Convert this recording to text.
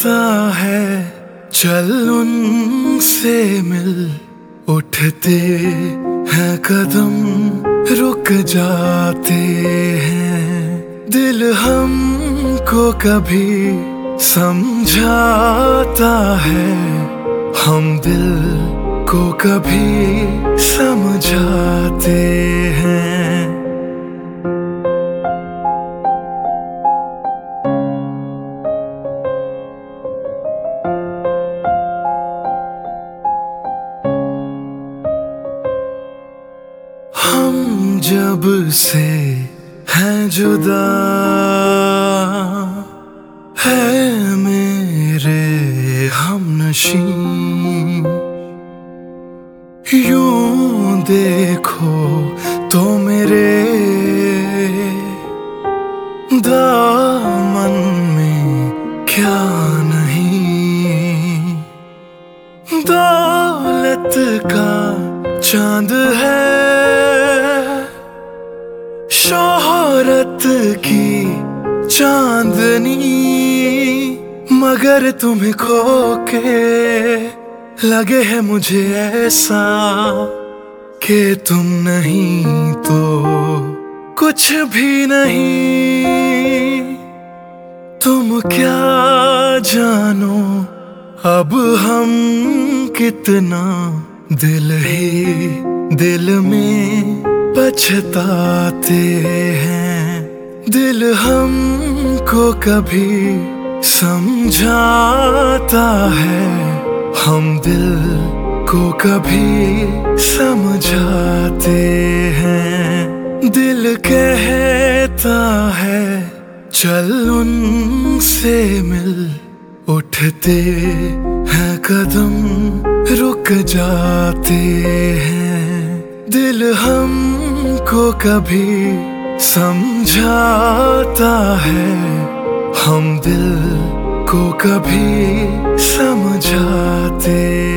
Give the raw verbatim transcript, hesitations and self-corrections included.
है, चल उनसे मिल। उठते हैं कदम, रुक जाते हैं। दिल हमको कभी समझाता है, हम दिल को कभी समझाते हैं। हम जब से हैं जुदा, है मेरे हमनशी। यूं देखो तो मेरे दामन में क्या नहीं। दौलत का चांद है, शोहरत की चांदनी, मगर तुम्हें खो के लगे है मुझे ऐसा कि तुम नहीं तो कुछ भी नहीं। तुम क्या जानो अब हम कितना दिल ही दिल में पछताते हैं। दिल हमको कभी समझाता है, हम दिल को कभी समझाते हैं। दिल कहता है, चल उनसे मिल। उठते हैं कदम, रुक जाते हैं। दिल हमको कभी समझाता है, हम दिल को कभी समझाते